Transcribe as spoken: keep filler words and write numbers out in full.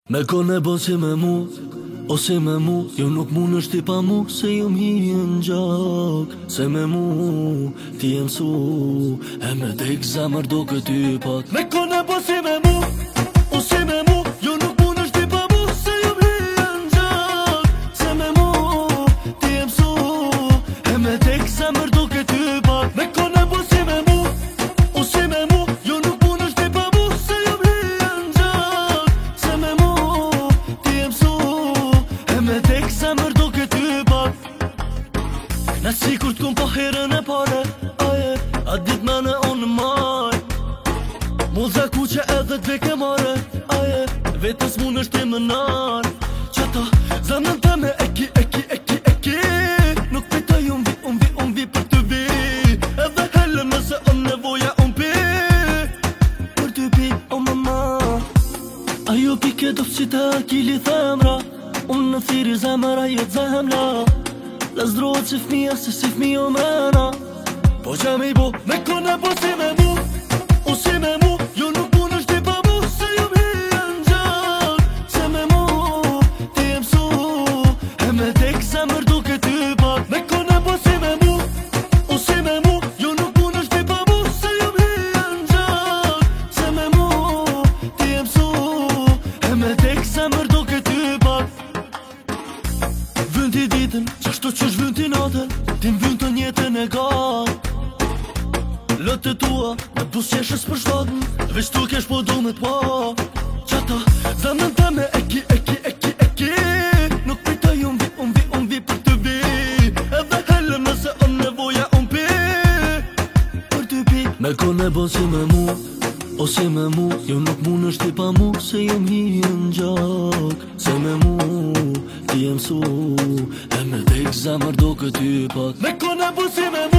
Me kone bo si me mu, ose me mu, jo nuk mun është ti pa mu, se jo mi në gjak. Se me mu, ti e mësu, e me dek zemër do këty pak. Me kone bo si me mu, ose me mu, jo nuk mun është ti pa mu, se jo mi në gjak. Se me mu, ti e mësu, e me dek zemër do këty pak. Me kone bo si me mu, ose me mu, jo nuk mun është ti pa mu, se jo mi në gjak. Se me mu, ti e mësu, e me dek zemër do këty pak. Në sikur t'kom po herën e pare, aje, a dit me në unë maj. Moza ku që edhe t'vek e mare, aje, vetës mun është ti më nar. Qëta, zemën të me eki, eki, eki, eki. Nuk pita ju mvi, unë vi, unë vi për të vi. Edhe hellëm nëse unë nevoja unë pi. Për të pi, o mama. Ajo pike do fësi të akili themra. Unë në thiri zemër ajo të zemla. Lazdrohet si fmija, se si fmi o mrena. Po që me i bo, me kone po si me mu, o si me mu, jo nuk mun është ti pa mu, se jo mi e në gjak. Se me mu, ti e mësu, e me tek zemër do këty pak. Me kone po si me mu, o si me mu, jo nuk mun është ti pa mu, se jo mi e në gjak. Se me mu, ti e mësu, e me tek zemër do këty pak. Vën ti ditën, qashtu që shvën ti natën, ti më vën të njetën e ka. Lëtë të tua, me busjeshës për shtatën, veç tu kesh po du me t'pa. Qata, zemën të me eki, eki, eki, eki. Nuk pita ju mvi, unë vi, unë vi për të vi. Edhe hellëm nëse unë nevoja unë pi. Për të pi, me kone bo si me mu, o si me mu, jo nuk mun është ti pa mu, se jo mi në gjak. Se me mu, ti e mësu, e me dek zemër do këty pak. Me kone bo si me mu,